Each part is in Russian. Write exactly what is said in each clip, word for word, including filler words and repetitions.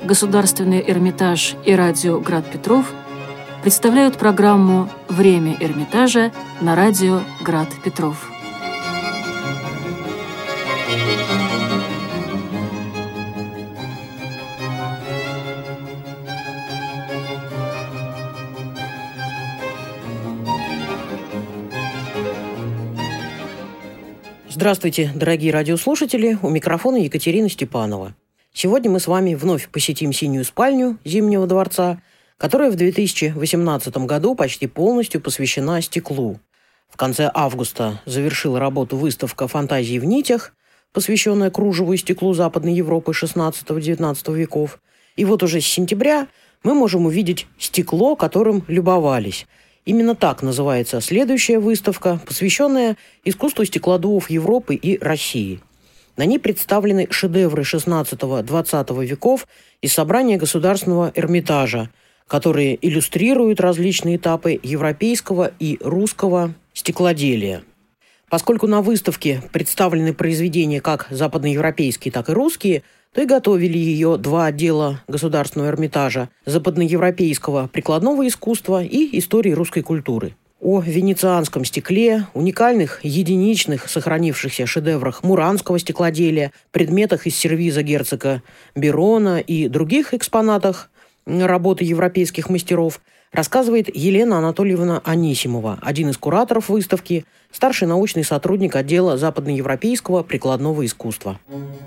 Государственный Эрмитаж и радио «Град Петров» представляют программу «Время Эрмитажа» на радио «Град Петров». Здравствуйте, дорогие радиослушатели, у микрофона Екатерина Степанова. Сегодня мы с вами вновь посетим синюю спальню Зимнего дворца, которая в две тысячи восемнадцатом году почти полностью посвящена стеклу. В конце августа завершила работу выставка «Фантазии в нитях», посвященная кружеву и стеклу Западной Европы шестнадцатого-девятнадцатого веков. И вот уже с сентября мы можем увидеть стекло, которым любовались. Именно так называется следующая выставка, посвященная искусству стеклодувов Европы и России. На ней представлены шедевры шестнадцатого-двадцатого веков из собрания Государственного Эрмитажа, которые иллюстрируют различные этапы европейского и русского стеклоделия. Поскольку на выставке представлены произведения как западноевропейские, так и русские, то и готовили ее два отдела Государственного Эрмитажа – западноевропейского прикладного искусства и истории русской культуры. О венецианском стекле, уникальных, единичных, сохранившихся шедеврах муранского стеклоделия, предметах из сервиза герцога Берона и других экспонатах работы европейских мастеров рассказывает Елена Анатольевна Анисимова, один из кураторов выставки, старший научный сотрудник отдела западноевропейского прикладного искусства.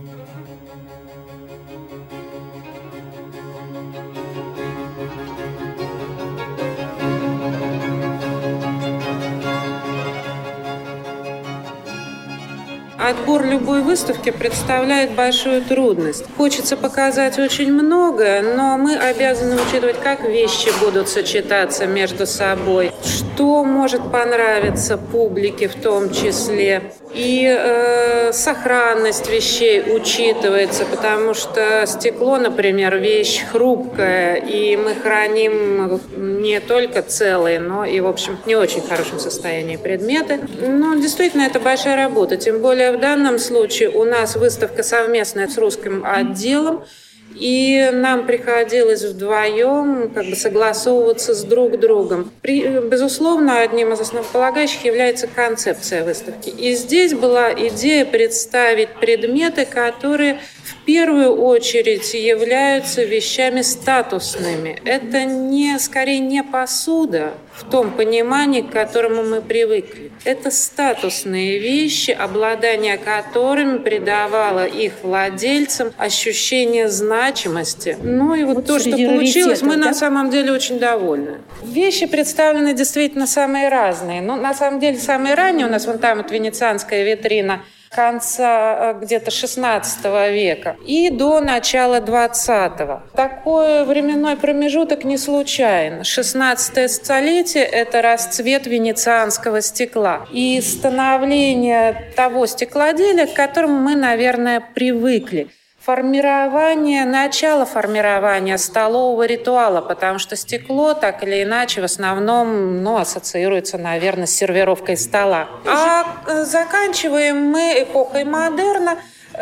Отбор любой выставки представляет большую трудность. Хочется показать очень многое, но мы обязаны учитывать, как вещи будут сочетаться между собой, что может понравиться публике в том числе. И э, сохранность вещей учитывается, потому что стекло, например, вещь хрупкая, и мы храним не только целые, но и, в общем, не очень хорошем состоянии предметы. Но действительно, это большая работа, тем более в данном случае у нас выставка совместная с русским отделом, и нам приходилось вдвоем как бы согласовываться с друг другом. При, безусловно, одним из основополагающих является концепция выставки. И здесь была идея представить предметы, которые в первую очередь являются вещами статусными. Это не, скорее не посуда в том понимании, к которому мы привыкли. Это статусные вещи, обладание которыми придавало их владельцам ощущение значимости. Ну и вот, вот то, что получилось, мы да? на самом деле очень довольны. Вещи представлены действительно самые разные. Но на самом деле самые ранние у нас вон там вот венецианская витрина конца где-то шестнадцатого века и до начала двадцатого. Такой временной промежуток не случайен. шестнадцатое столетие – это расцвет венецианского стекла и становление того стеклоделия, к которому мы, наверное, привыкли. Формирование, начало формирования столового ритуала, потому что стекло так или иначе в основном ну, ассоциируется, наверное, с сервировкой стола. А заканчиваем мы эпохой модерна,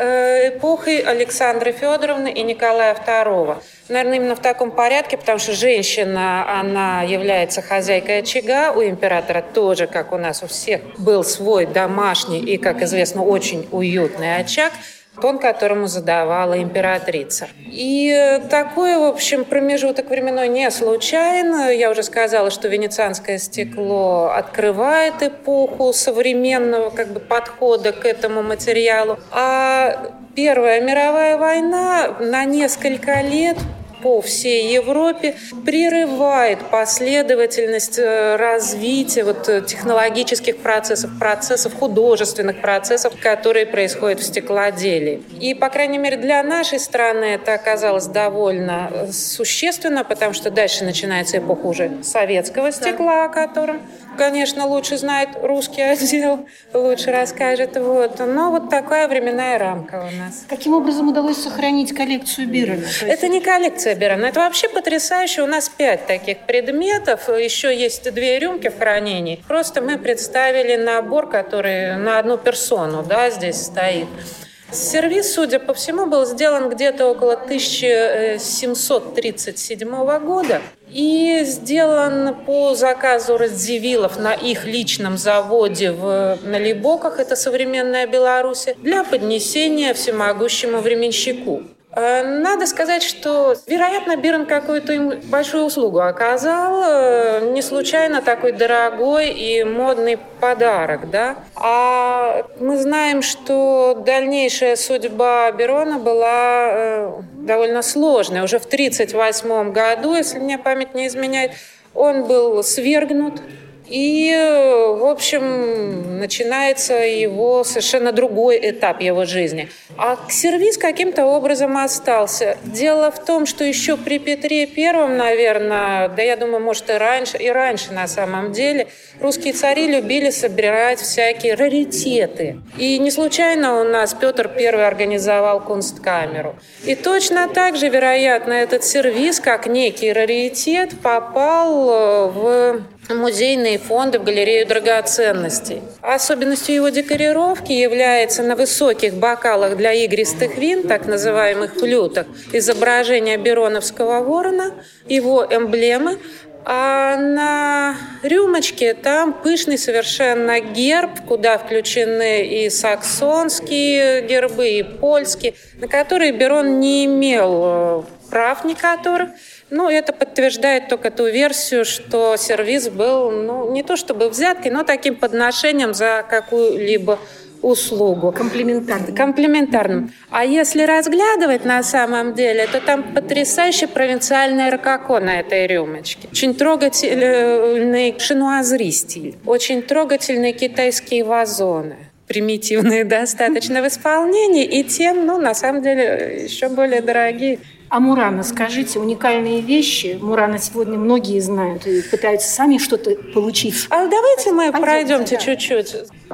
эпохой Александры Федоровны и Николая второго. Наверное, именно в таком порядке, потому что женщина, она является хозяйкой очага. У императора тоже, как у нас у всех, был свой домашний и, как известно, очень уютный очаг, тон, которому задавала императрица. И такой, в общем, промежуток временной не случайен. Я уже сказала, что венецианское стекло открывает эпоху современного как бы, подхода к этому материалу. А Первая мировая война на несколько лет по всей Европе прерывает последовательность развития вот, технологических процессов, процессов, художественных процессов, которые происходят в стеклоделии. И, по крайней мере, для нашей страны это оказалось довольно существенно, потому что дальше начинается эпоха уже советского стекла, о котором, конечно, лучше знает русский отдел, лучше расскажет. Вот. Но вот такая временная рамка у нас. Каким образом удалось сохранить коллекцию Бирона? Это не коллекция Бирона, это вообще потрясающе. У нас пять таких предметов, еще есть две рюмки в хранении. Просто мы представили набор, который на одну персону, да, здесь стоит. Сервиз, судя по всему, был сделан где-то около тысяча семьсот тридцать седьмого года и сделан по заказу радзивиллов на их личном заводе в Налибоках, это современная Беларусь, для поднесения всемогущему временщику. Надо сказать, что, вероятно, Бирн какую-то им большую услугу оказал. Не случайно такой дорогой и модный подарок, да? А мы знаем, что дальнейшая судьба Бирона была довольно сложная. Уже в тридцать восьмом году, если мне память не изменяет, он был свергнут. И, в общем, начинается его совершенно другой этап его жизни. А сервиз каким-то образом остался. Дело в том, что еще при Петре Первом, наверное, да я думаю, может и раньше, и раньше на самом деле, русские цари любили собирать всякие раритеты. И не случайно у нас Петр Первый организовал Кунсткамеру. И точно так же, вероятно, этот сервиз, как некий раритет, попал в музейные фонды, в галерею драгоценностей. Особенностью его декорировки является на высоких бокалах для игристых вин, так называемых флютах, изображение Бироновского ворона, его эмблемы, а на рюмочке там пышный совершенно герб, куда включены и саксонские гербы, и польские, на которые Бирон не имел прав никаких. Ну, это подтверждает только ту версию, что сервиз был, ну, не то чтобы взяткой, но таким подношением за какую-либо услугу. Комплиментарным. Комплиментарным. А если разглядывать на самом деле, то там потрясающий провинциальный рококо на этой рюмочке. Очень трогательный шинуазри стиль. Очень трогательные китайские вазоны. Примитивные достаточно в исполнении, и тем, ну, на самом деле, еще более дорогие. А Мурана, скажите, уникальные вещи. Мурана сегодня многие знают и пытаются сами что-то получить. А давайте мы Пойдемте, пройдемте да. чуть-чуть.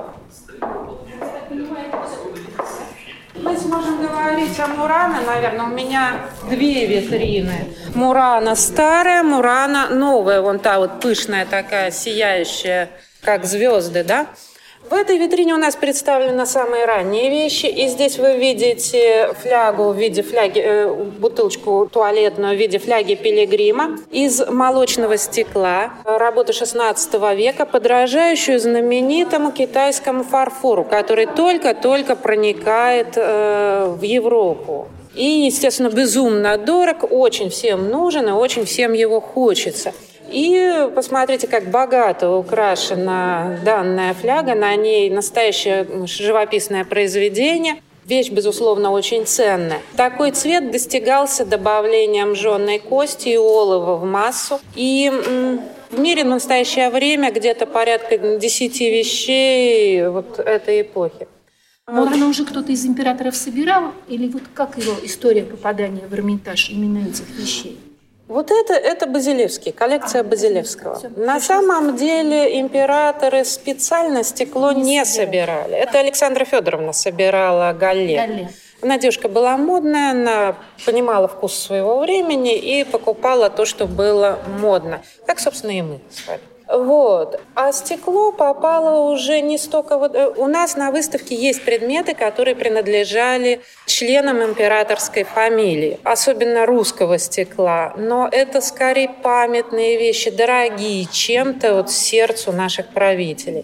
Мы сможем говорить о Мурана, наверное, у меня две витрины. Мурана старая, Мурана новая, вон та вот пышная такая, сияющая, как звезды, да? В этой витрине у нас представлены самые ранние вещи, и здесь вы видите флягу в виде фляги, э, бутылочку туалетную в виде фляги пилигрима из молочного стекла, работы шестнадцатого века, подражающую знаменитому китайскому фарфору, который только-только проникает э, в Европу. И, естественно, безумно дорог, очень всем нужен и очень всем его хочется. И посмотрите, как богато украшена данная фляга. На ней настоящее живописное произведение. Вещь, безусловно, очень ценная. Такой цвет достигался добавлением жженой кости и олова в массу. И в мире в настоящее время где-то порядка десяти вещей вот этой эпохи. Мурана уже кто-то из императоров собирал? Или вот как его история попадания в Эрмитаж именно этих вещей? Вот это, это Базилевский, коллекция Базилевского. На самом деле императоры специально стекло не собирали. Это Александра Федоровна собирала галле. Она девушка была модная, она понимала вкус своего времени и покупала то, что было модно. Как, собственно, и мы с вами. Вот. А стекло попало уже не столько... Вот... У нас на выставке есть предметы, которые принадлежали членам императорской фамилии, особенно русского стекла. Но это скорее памятные вещи, дорогие чем-то вот сердцу наших правителей.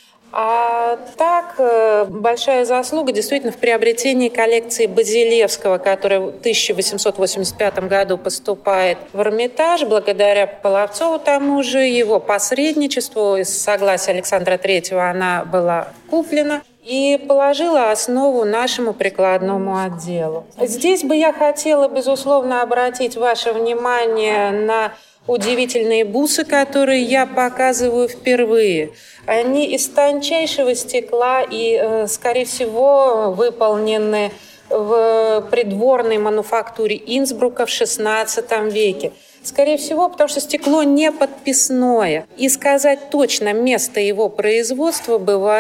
А так, большая заслуга действительно в приобретении коллекции Базилевского, которая в тысяча восемьсот восемьдесят пятом году поступает в Эрмитаж, благодаря Половцову тому же, его посредничеству, и с согласия Александра Третьего она была куплена и положила основу нашему прикладному отделу. Здесь бы я хотела, безусловно, обратить ваше внимание на удивительные бусы, которые я показываю впервые. Они из тончайшего стекла и, скорее всего, выполнены в придворной мануфактуре Инсбрука в шестнадцатом веке. Скорее всего, потому что стекло не подписное. И сказать точно место его производства бывает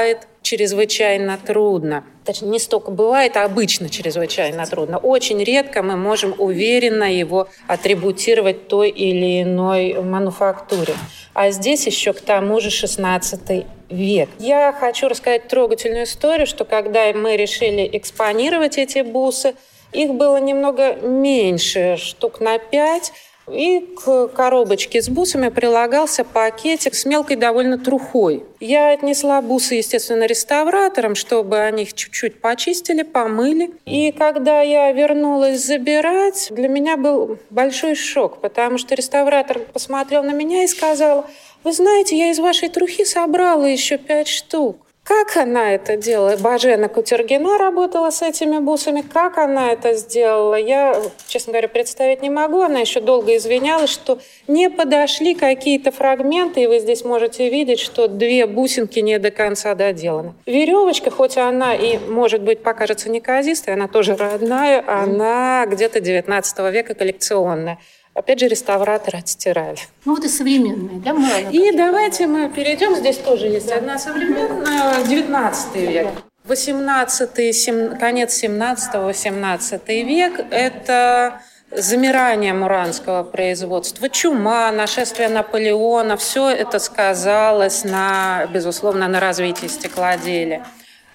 чрезвычайно трудно. Точнее, не столько бывает, а обычно чрезвычайно трудно. Очень редко мы можем уверенно его атрибутировать той или иной мануфактуре. А здесь еще к тому же шестнадцатый век. Я хочу рассказать трогательную историю, что когда мы решили экспонировать эти бусы, их было немного меньше, штук на пять, и к коробочке с бусами прилагался пакетик с мелкой довольно трухой. Я отнесла бусы, естественно, реставраторам, чтобы они их чуть-чуть почистили, помыли. И когда я вернулась забирать, для меня был большой шок, потому что реставратор посмотрел на меня и сказал: «Вы знаете, я из вашей трухи собрала еще пять штук». Как она это делала? Бажена Кутергина работала с этими бусами. Как она это сделала? Я, честно говоря, представить не могу. Она еще долго извинялась, что не подошли какие-то фрагменты, и вы здесь можете видеть, что две бусинки не до конца доделаны. Веревочка, хоть она и, может быть, покажется неказистой, она тоже родная, она где-то девятнадцатого века коллекционная. Опять же, реставраторы отстирали. Ну вот и современные, да? Мы и давайте мы перейдем. Здесь тоже есть одна современная, девятнадцатый век. восемнадцатый, сем... конец семнадцатого, восемнадцатый век – это замирание муранского производства. Чума, нашествие Наполеона – все это сказалось, на, безусловно, на развитии стеклоделия.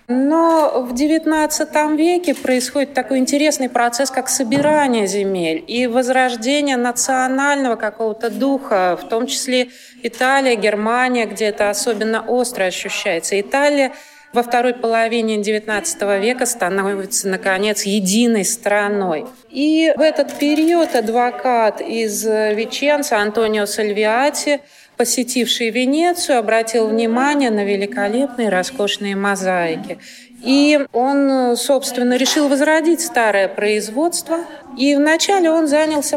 Но в девятнадцатом веке происходит такой интересный процесс, как собирание земель и возрождение национального какого-то духа, в том числе Италия, Германия, где это особенно остро ощущается. Италия во второй половине девятнадцатого века становится, наконец, единой страной. И в этот период адвокат из Веченца Антонио Сальвиати, посетивший Венецию, обратил внимание на великолепные роскошные мозаики. И он, собственно, решил возродить старое производство. И вначале он занялся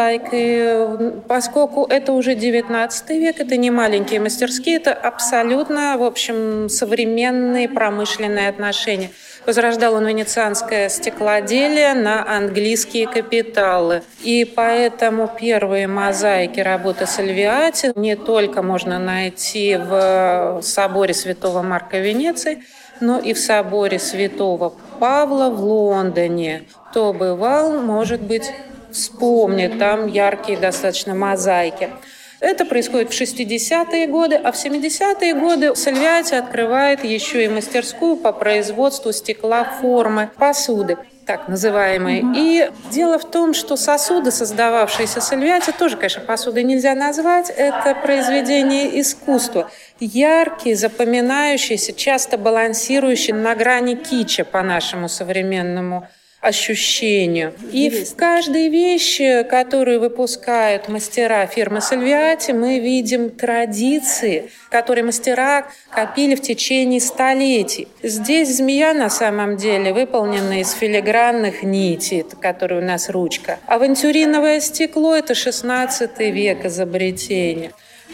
мозаикой, поскольку это уже девятнадцатый век, это не маленькие мастерские, это абсолютно, в общем, современные промышленные отношения. Возрождал он венецианское стеклоделие на английские капиталы. И поэтому первые мозаики работы Сальвиати не только можно найти в соборе Святого Марка в Венеции, но и в соборе Святого Павла в Лондоне. Кто бывал, может быть, вспомнит, там яркие достаточно мозаики. Это происходит в шестидесятые годы, а в семидесятые годы Сальвиати открывает еще и мастерскую по производству стекла формы посуды, так называемой. Mm-hmm. И дело в том, что сосуды, создававшиеся Сальвиати, тоже, конечно, посудой нельзя назвать, это произведение искусства. Яркие, запоминающиеся, часто балансирующие на грани китча по нашему современному ощущению. И в каждой вещи, которую выпускают мастера фирмы Сальвиати, мы видим традиции, которые мастера копили в течение столетий. Здесь змея на самом деле выполнена из филигранных нитей, которые у нас ручка. Авантюриновое стекло – это шестнадцатый век изобретение.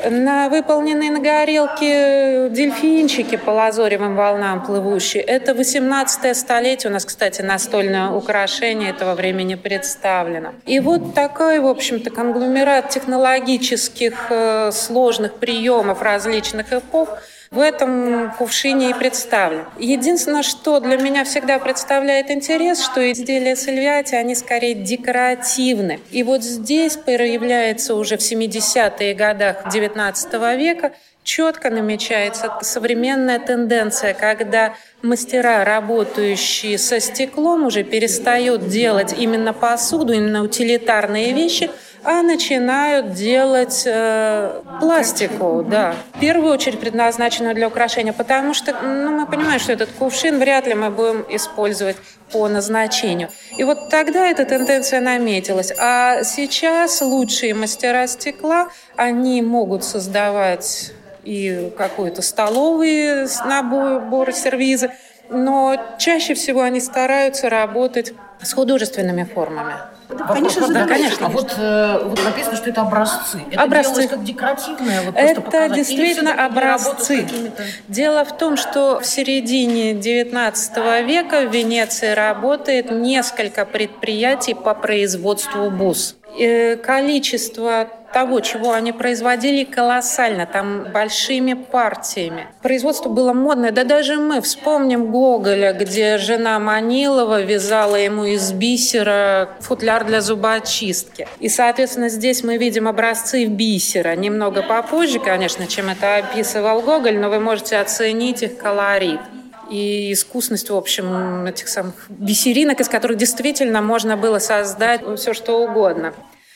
На выполненные на горелке дельфинчики по лазоревым волнам плывущие. Это восемнадцатое столетие. У нас, кстати, настольное украшение этого времени представлено. И вот такой, в общем-то, конгломерат технологических сложных приемов различных эпох в этом кувшине и представлен. Единственное, что для меня всегда представляет интерес, что изделия Сальвиати, они скорее декоративны. И вот здесь проявляется уже в семидесятых годах девятнадцатого века четко намечается современная тенденция, когда мастера, работающие со стеклом, уже перестают делать именно посуду, именно утилитарные вещи, а начинают делать э, пластику, да. В первую очередь предназначенную для украшения, потому что ну, мы понимаем, что этот кувшин вряд ли мы будем использовать по назначению. И вот тогда эта тенденция наметилась. А сейчас лучшие мастера стекла, они могут создавать и какой-то столовый набор, сервизы, но чаще всего они стараются работать с художественными формами. Да, конечно, да, конечно. А вот, э, вот написано, что это образцы. Это образцы. делалось как декоративное? Вот это показать? Действительно образцы. Дело в том, что в середине девятнадцатого века в Венеции работает несколько предприятий по производству бус. И количество того, чего они производили, колоссально, там большими партиями. Производство было модное, да даже мы вспомним Гоголя, где жена Манилова вязала ему из бисера футляр для зубочистки. И, соответственно, здесь мы видим образцы бисера. Немного попозже, конечно, чем это описывал Гоголь, но вы можете оценить их колорит и искусность, в общем, этих самых бисеринок, из которых действительно можно было создать все, что угодно.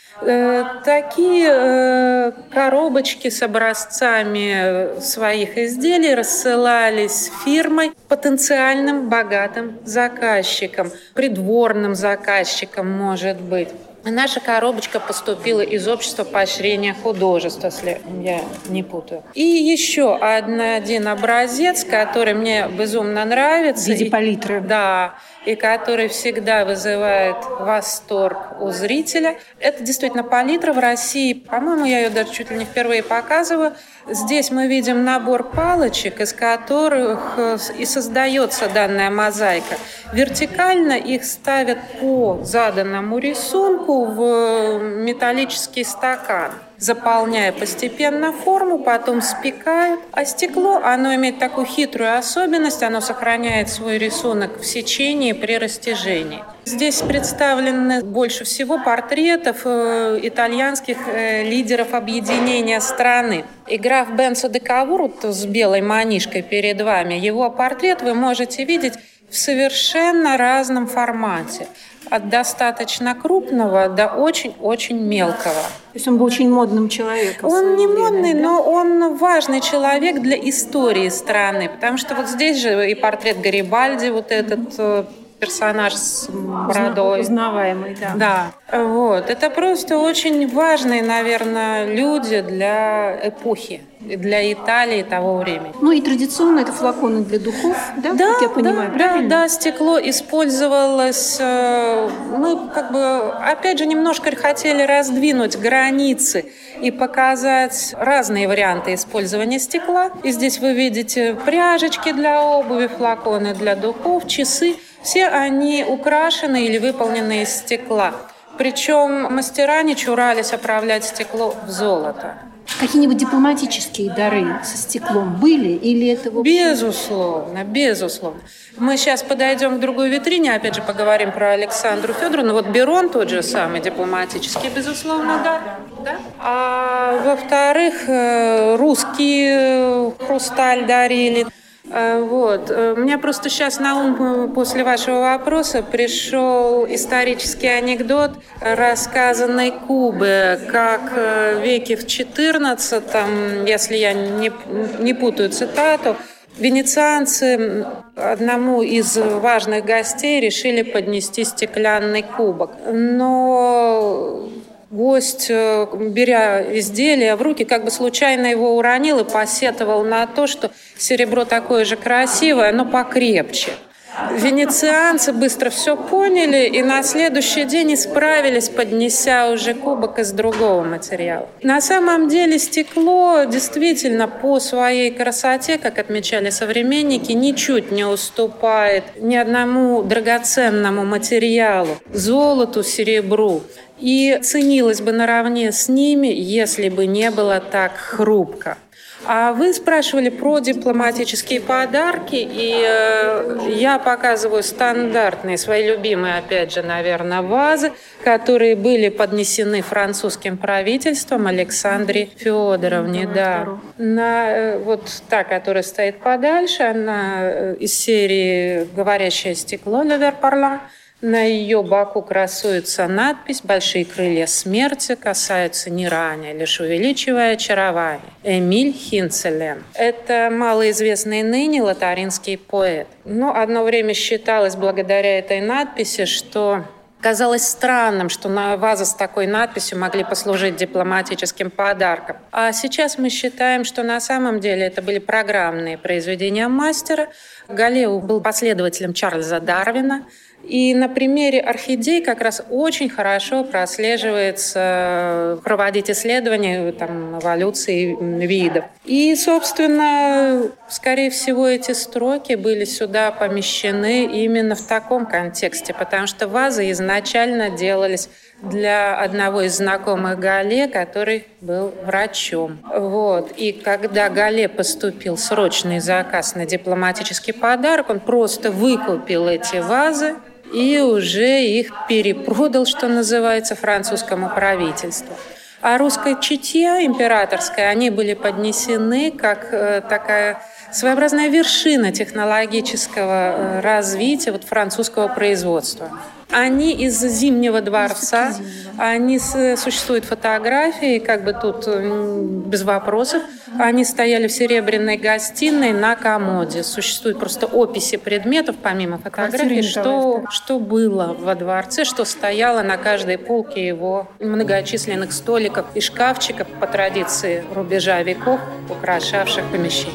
Такие коробочки с образцами своих изделий рассылались фирмой потенциальным богатым заказчикам, придворным заказчикам, может быть. Наша коробочка поступила из общества поощрения художества, если я не путаю. И еще один образец, который мне безумно нравится. В виде палитры. Да, и который всегда вызывает восторг у зрителя. Это действительно палитра в России. По-моему, я ее даже чуть ли не впервые показываю. Здесь мы видим набор палочек, из которых и создается данная мозаика. Вертикально их ставят по заданному рисунку в металлический стакан, заполняя постепенно форму, потом спекают. А стекло, оно имеет такую хитрую особенность, оно сохраняет свой рисунок в сечении при растяжении. Здесь представлены больше всего портретов итальянских лидеров объединения страны. И граф Бенцо де Кавур с белой манишкой перед вами, его портрет вы можете видеть в совершенно разном формате. От достаточно крупного до очень-очень мелкого. То есть он был очень модным человеком. Он не время, модный, да? но он важный человек для истории страны. Потому что вот здесь же и портрет Гарибальди, вот этот персонаж с бородой. Узнаваемый, да. Да, вот. Это просто очень важные, наверное, люди для эпохи, для Италии того времени. Ну и традиционно это флаконы для духов, да, Да, как я понимаю, да, правильно? да, да, стекло использовалось. Мы как бы, опять же, немножко хотели раздвинуть границы и показать разные варианты использования стекла. И здесь вы видите пряжечки для обуви, флаконы для духов, часы. Все они украшены или выполнены из стекла. Причем мастера не чурались оправлять стекло в золото. Какие-нибудь дипломатические дары со стеклом были или это вообще... Безусловно, безусловно. Мы сейчас подойдем к другой витрине, опять же поговорим про Александру Федоровну. Вот Берон тот же самый дипломатический, безусловно, да. да? А во-вторых, русский хрусталь дарили. Вот. Мне просто сейчас на ум после вашего вопроса пришел исторический анекдот, рассказанный Кубе, как в веке в четырнадцатом, если я не, не путаю цитату, венецианцы одному из важных гостей решили поднести стеклянный кубок. Но гость, беря изделие в руки, как бы случайно его уронил и посетовал на то, что серебро такое же красивое, но покрепче. Венецианцы быстро все поняли и на следующий день исправились, поднеся уже кубок из другого материала. На самом деле стекло действительно по своей красоте, как отмечали современники, ничуть не уступает ни одному драгоценному материалу – золоту, серебру. И ценилось бы наравне с ними, если бы не было так хрупко. А вы спрашивали про дипломатические подарки, и э, я показываю стандартные, свои любимые, опять же, наверное, вазы, которые были поднесены французским правительством Александре Федоровне. Да. На, э, вот та, которая стоит подальше, она из серии «Говорящее стекло» «Le Ver Parlant». На ее боку красуется надпись «Большие крылья смерти касаются не ранее, лишь увеличивая очарование». Эмиль Хинцелен. Это малоизвестный ныне лотаринский поэт. Но одно время считалось благодаря этой надписи, что казалось странным, что на вазы с такой надписью могли послужить дипломатическим подарком. А сейчас мы считаем, что на самом деле это были программные произведения мастера. Галлео был последователем Чарльза Дарвина. И на примере орхидей как раз очень хорошо прослеживается проводить исследования там, эволюции видов. И, собственно, скорее всего, эти строки были сюда помещены именно в таком контексте, потому что вазы изначально делались для одного из знакомых Галле, который был врачом. Вот. И когда Галле поступил срочный заказ на дипломатический подарок, он просто выкупил эти вазы и уже их перепродал, что называется, французскому правительству. А русская чете императорская, они были поднесены как э, такая своеобразная вершина технологического развития вот, французского производства. Они из Зимнего дворца, они существуют фотографии, как бы тут без вопросов. Они стояли в серебряной гостиной на комоде. Существуют просто описи предметов, помимо фотографий, что, что было во дворце, что стояло на каждой полке его многочисленных столиков и шкафчиков по традиции рубежа веков, украшавших помещение.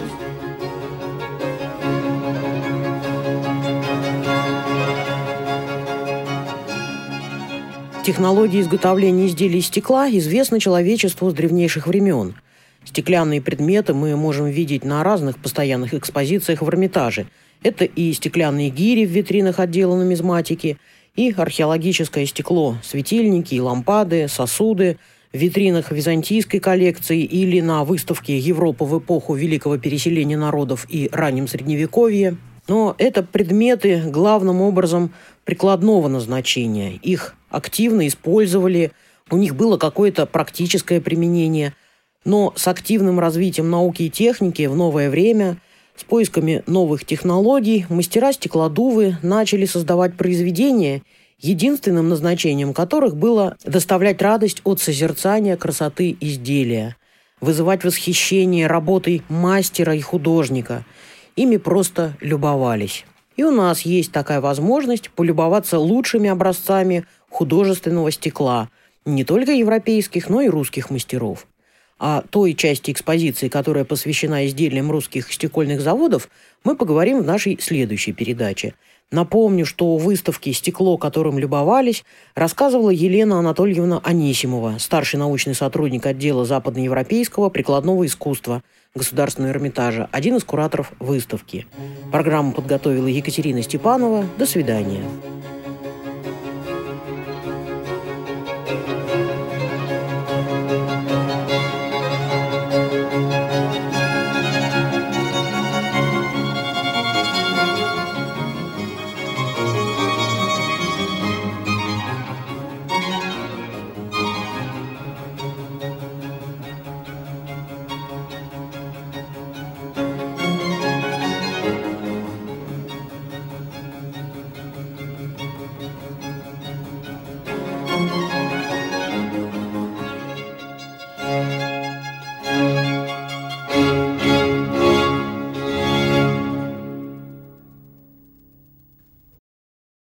Технология изготовления изделий из стекла известна человечеству с древнейших времен. Стеклянные предметы мы можем видеть на разных постоянных экспозициях в Эрмитаже. Это и стеклянные гири в витринах отдела нумизматики, и археологическое стекло, светильники и лампады, сосуды в витринах византийской коллекции или на выставке «Европа в эпоху великого переселения народов и раннем Средневековье». Но это предметы главным образом прикладного назначения. Их активно использовали, у них было какое-то практическое применение. Но с активным развитием науки и техники в новое время, с поисками новых технологий, мастера-стеклодувы начали создавать произведения, единственным назначением которых было доставлять радость от созерцания красоты изделия, вызывать восхищение работой мастера и художника. Ими просто любовались. И у нас есть такая возможность полюбоваться лучшими образцами художественного стекла, не только европейских, но и русских мастеров. О той части экспозиции, которая посвящена изделиям русских стекольных заводов, мы поговорим в нашей следующей передаче. Напомню, что о выставке «Стекло, которым любовались» рассказывала Елена Анатольевна Анисимова, старший научный сотрудник отдела западноевропейского прикладного искусства Государственного Эрмитажа, один из кураторов выставки. Программу подготовила Екатерина Степанова. До свидания.